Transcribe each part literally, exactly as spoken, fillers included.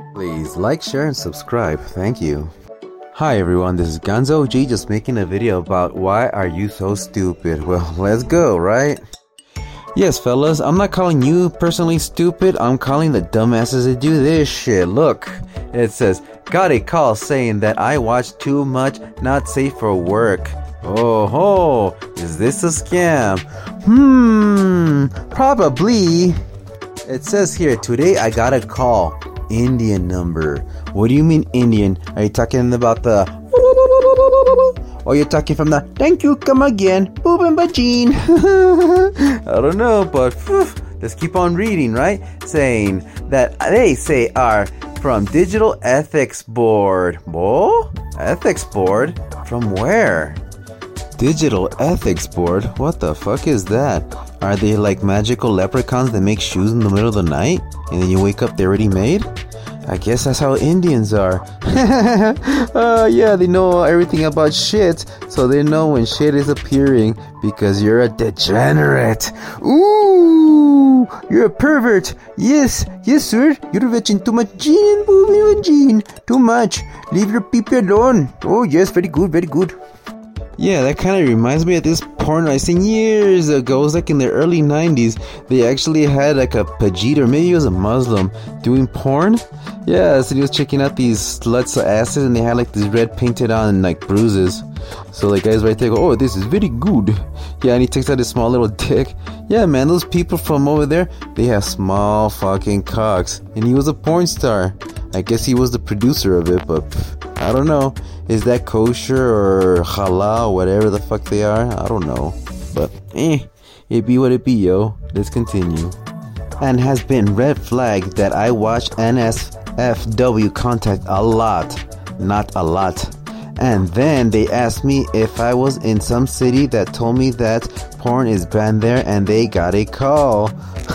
Please like, share, and subscribe. Thank you. Hi everyone, this is Gonzo G just making a video about why are you so stupid. Well, let's go, right? Yes, fellas, I'm not calling you personally stupid. I'm calling the dumbasses that do this shit. Look, it says, got a call saying that I watch too much, not safe for work. Oh ho, is this a scam? Hmm, probably. It says here, today I got a call. Indian number. What do you mean Indian? Are you talking about the or you're talking from the thank you, come again, boob and bajeen? I don't know, but whew, let's keep on reading, right? Saying that they say are from Digital Ethics Board. Whoa? Ethics Board? From where? Digital Ethics Board? What the fuck is that? Are they like magical leprechauns that make shoes in the middle of the night? And then you wake up, they're already made? I guess that's how Indians are. uh, yeah, they know everything about shit, so they know when shit is appearing because you're a degenerate. Ooh, you're a pervert. Yes, yes, sir. You're watching too much gene and movie and gene. Too much. Leave your people alone. Oh, yes, very good, very good. Yeah, that kind of reminds me of this porn I seen years ago. It was like in the early nineties. They actually had like a Pajit, or maybe he was a Muslim, doing porn. Yeah, so he was checking out these sluts' asses, and they had like this red painted on and like bruises. So the guy's right there go, oh, this is very good. Yeah, and he takes out his small little dick. Yeah, man, those people from over there, they have small fucking cocks. And he was a porn star. I guess he was the producer of it, but pff, I don't know. Is that kosher or halal, whatever the fuck they are? I don't know. But, eh, it be what it be, yo. Let's continue. And has been red flagged that I watch N S F W content a lot. Not a lot. And then they asked me if I was in some city that told me that porn is banned there, and they got a call.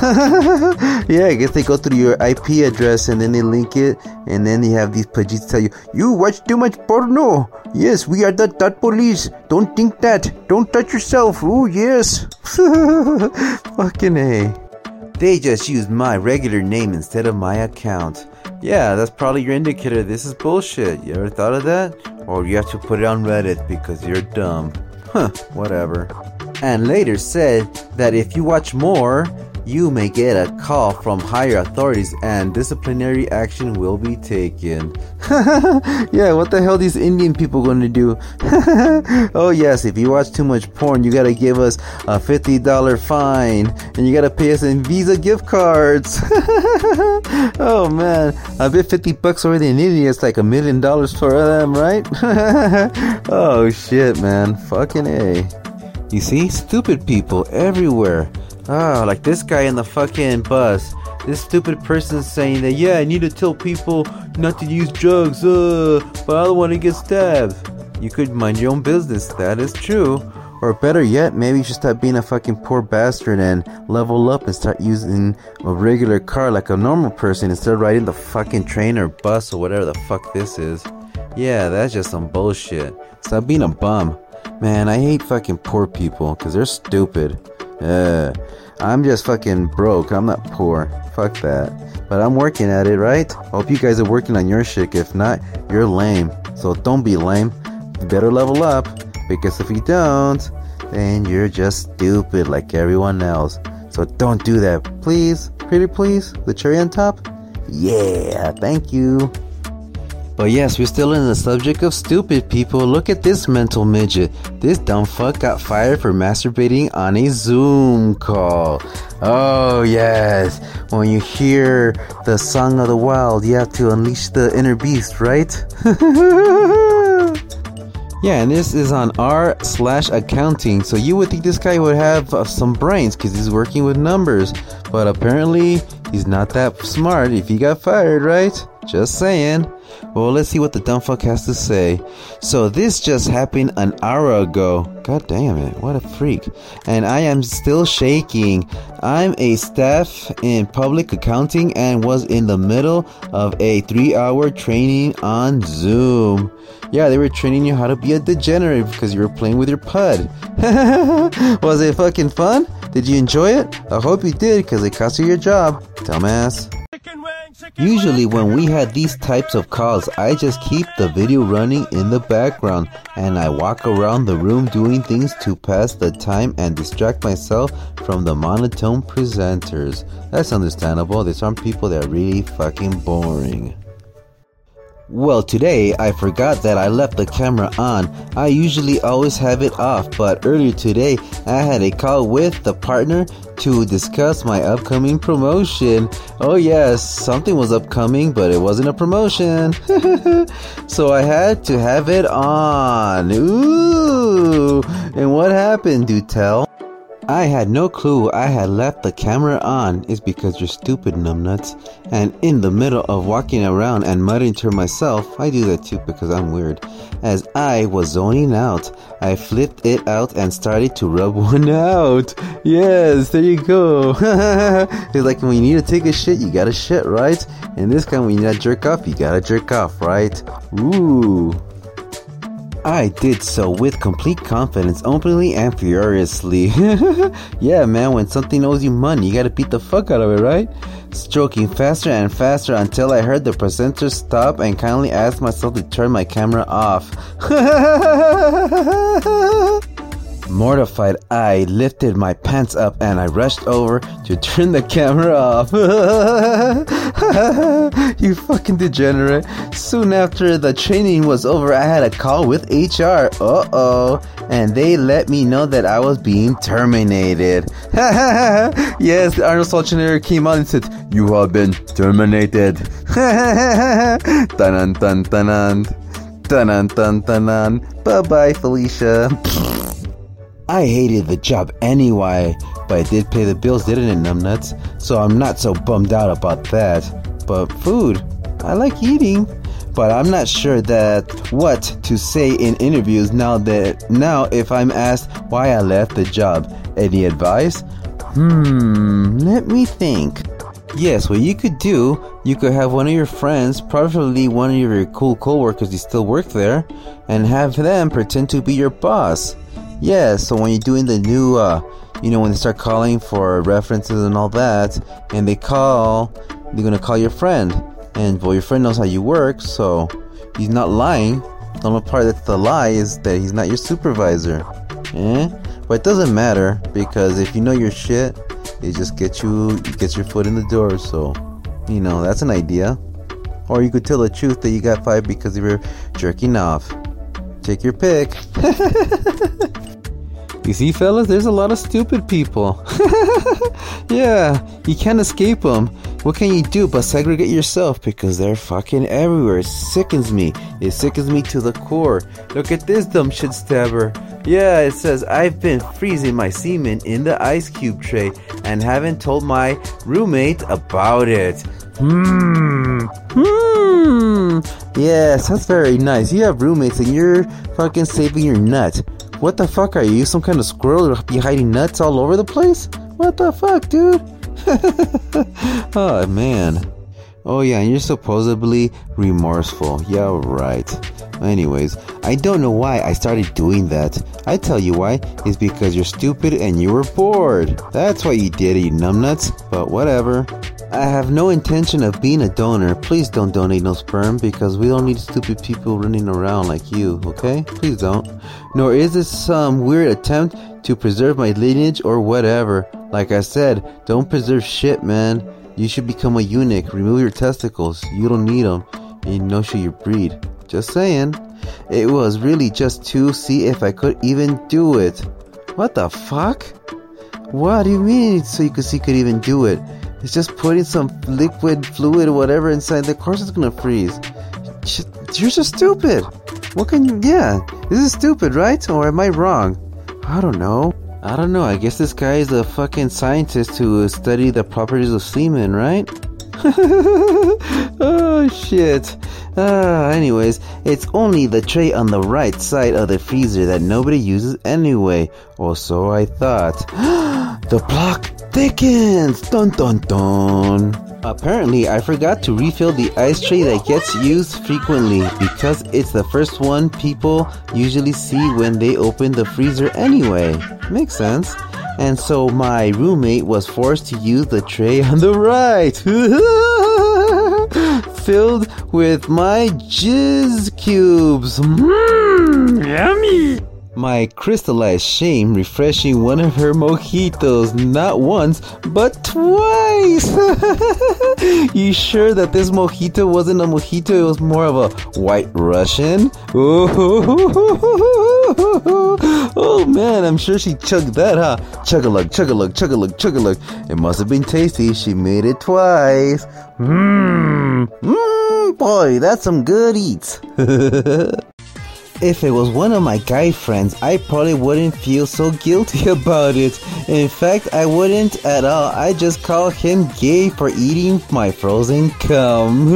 Yeah, I guess they go through your I P address and then they link it, and then they have these Pajits tell you, you watch too much porno. Yes, we are the dot police. Don't think that. Don't touch yourself. Oh, yes. Fucking A. They just used my regular name instead of my account. Yeah, that's probably your indicator. This is bullshit. You ever thought of that? Or you have to put it on Reddit because you're dumb. Huh, whatever. And later said that if you watch more, you may get a call from higher authorities and disciplinary action will be taken. Yeah, what the hell are these Indian people going to do? Oh yes, if you watch too much porn, you gotta give us a fifty dollar fine, and you gotta pay us in Visa gift cards. Oh man, I bet fifty bucks over in India is like a million dollars for them, right? Oh shit, man, fucking A. You see, stupid people everywhere. Ah, oh, like this guy in the fucking bus. This stupid person saying that, yeah, I need to tell people not to use drugs, uh, but I don't want to get stabbed. You could mind your own business, that is true. Or better yet, maybe you should stop being a fucking poor bastard and level up and start using a regular car like a normal person instead of riding the fucking train or bus or whatever the fuck this is. Yeah, that's just some bullshit. Stop being a bum. Man, I hate fucking poor people because they're stupid. Uh, I'm just fucking broke. I'm not poor. Fuck that. But I'm working at it, right? Hope you guys are working on your shit. If not, you're lame. So don't be lame. You better level up. Because if you don't, then you're just stupid like everyone else. So don't do that. Please? Pretty please? The cherry on top? Yeah, thank you. But yes, we're still in the subject of stupid people. Look at this mental midget. This dumb fuck got fired for masturbating on a Zoom call. Oh yes, when you hear the song of the wild, you have to unleash the inner beast, right? Yeah, and this is on r slash accounting. So you would think this guy would have uh, some brains because he's working with numbers. But apparently, he's not that smart if he got fired, right? Just saying. Well, let's see what the dumb fuck has to say. So this just happened an hour ago. God damn it, what a freak. And I am still shaking. I'm a staff in public accounting and was in the middle of a three hour training on Zoom. Yeah, they were training you how to be a degenerate because you were playing with your pud. Was it fucking fun? Did you enjoy it? I hope you did because it cost you your job. Dumbass. Chicken wing, chicken Usually when we had these types of calls, I just keep the video running in the background and I walk around the room doing things to pass the time and distract myself from the monotone presenters. That's understandable. There's some people that are really fucking boring. Well, today I forgot that I left the camera on. I usually always have it off, but earlier today I had a call with the partner to discuss my upcoming promotion. Oh yes, something was upcoming, but it wasn't a promotion. So I had to have it on. Ooh! And what happened, do tell? I had no clue I had left the camera on. It's because you're stupid, numbnuts. And in the middle of walking around and muttering to myself, I do that too because I'm weird. As I was zoning out, I flipped it out and started to rub one out. Yes, there you go. It's like when you need to take a shit, you gotta shit, right? And this time when you gotta jerk off, you gotta jerk off, right? Ooh. I did so with complete confidence, openly and furiously. Yeah, man, when something owes you money, you gotta beat the fuck out of it, right? Stroking faster and faster until I heard the presenter stop and kindly asked myself to turn my camera off. Mortified, I lifted my pants up and I rushed over to turn the camera off. You fucking degenerate. Soon after the training was over, I had a call with H R. Uh-oh. And they let me know that I was being terminated. Yes, Arnold Schwarzenegger came out and said, "You have been terminated." Dun dun dun dun dun dun dun dun. Bye-bye, Felicia. I hated the job anyway, but it did pay the bills, didn't it, numbnuts? So I'm not so bummed out about that. But food, I like eating, but I'm not sure that what to say in interviews now that now if I'm asked why I left the job. Any advice? Hmm, let me think. Yes, what you could do, you could have one of your friends, probably one of your cool coworkers who still work there, and have them pretend to be your boss. Yeah, so when you're doing the new, uh, you know, when they start calling for references and all that, and they call, they're gonna call your friend. And, well, your friend knows how you work, so he's not lying. The only part that's the lie is that he's not your supervisor. Eh? But it doesn't matter, because if you know your shit, it just gets you, it gets your foot in the door, so, you know, that's an idea. Or you could tell the truth that you got fired because you were jerking off. Take your pick. You see, fellas, there's a lot of stupid people. Yeah, you can't escape them. What can you do but segregate yourself? Because they're fucking everywhere. It sickens me. It sickens me to the core. Look at this dumb shit stabber. Yeah, it says, I've been freezing my semen in the ice cube tray and haven't told my roommate about it. Hmm. Hmm. Yes, that's very nice. You have roommates and you're fucking saving your nut. What the fuck are you? Some kind of squirrel or be hiding nuts all over the place? What the fuck, dude? Oh, man. Oh, yeah, and you're supposedly remorseful. Yeah, right. Anyways, I don't know why I started doing that. I tell you why. It's because you're stupid and you were bored. That's why you did it, you numbnuts. But whatever. I have no intention of being a donor. Please don't donate no sperm because we don't need stupid people running around like you, okay? Please don't. Nor is this some weird attempt to preserve my lineage or whatever. Like I said, don't preserve shit, man. You should become a eunuch. Remove your testicles. You don't need them. And you know show your breed. Just saying. It was really just to see if I could even do it. What the fuck? What do you mean so you could see you could even do it? It's just putting some liquid, fluid, or whatever inside. Of course it's gonna freeze. You're so stupid. What can you... Yeah, this is stupid, right? Or am I wrong? I don't know. I don't know. I guess this guy is a fucking scientist who studied the properties of semen, right? Oh, shit. Uh, anyways, it's only the tray on the right side of the freezer that nobody uses anyway. Or so I thought. The block thickens! Dun dun dun! Apparently, I forgot to refill the ice tray that gets used frequently because it's the first one people usually see when they open the freezer anyway. Makes sense. And so my roommate was forced to use the tray on the right. filled with my jizz cubes. Mmm, yummy. My crystallized shame refreshing one of her mojitos, not once, but twice. You sure that this mojito wasn't a mojito? It was more of a white Russian? Oh man, I'm sure she chugged that, huh? Chug-a-lug, chug-a-lug, chug-a-lug, chug-a-lug. It must have been tasty. She made it twice. Mmm, mmm, boy, that's some good eats. If it was one of my guy friends, I probably wouldn't feel so guilty about it. In fact, I wouldn't at all. I just call him gay for eating my frozen cum.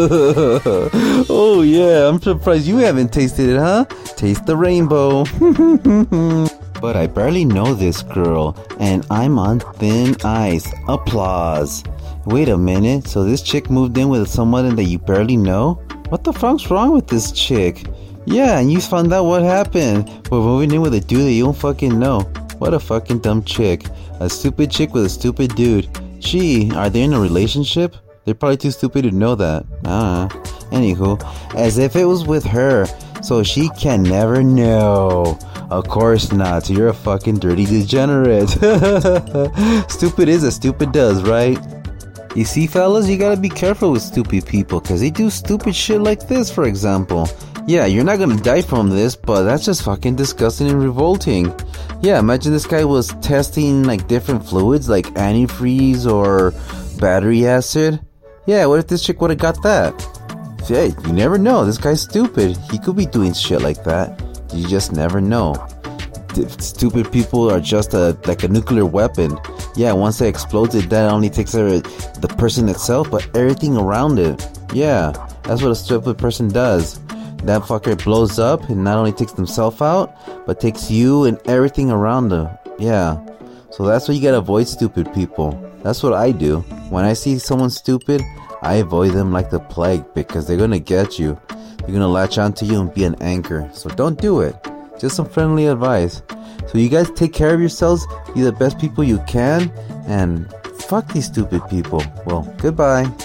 Oh yeah, I'm surprised you haven't tasted it, huh? Taste the rainbow. But I barely know this girl, and I'm on thin ice. Applause. Wait a minute, so this chick moved in with someone that you barely know? What the fuck's wrong with this chick? Yeah, and you found out what happened. We're moving in with a dude that you don't fucking know. What a fucking dumb chick. A stupid chick with a stupid dude. Gee, are they in a relationship? They're probably too stupid to know that. Ah. Anywho, as if it was with her, so she can never know. Of course not. You're a fucking dirty degenerate. Stupid is as stupid does, right? You see, fellas, you gotta be careful with stupid people, cause they do stupid shit like this, for example. Yeah, you're not gonna die from this, but that's just fucking disgusting and revolting. Yeah, imagine this guy was testing like different fluids like antifreeze or battery acid. Yeah, what if this chick would've got that? Hey, you never know. This guy's stupid. He could be doing shit like that. You just never know. Stupid people are just a like a nuclear weapon. Yeah, once it explodes, it not only takes out the person itself, but everything around it. Yeah, that's what a stupid person does. That fucker blows up and not only takes himself out, but takes you and everything around them. Yeah. So that's why you gotta avoid stupid people. That's what I do. When I see someone stupid, I avoid them like the plague because they're gonna get you. They're gonna latch onto you and be an anchor. So don't do it. Just some friendly advice. So you guys take care of yourselves, be the best people you can, and fuck these stupid people. Well, goodbye.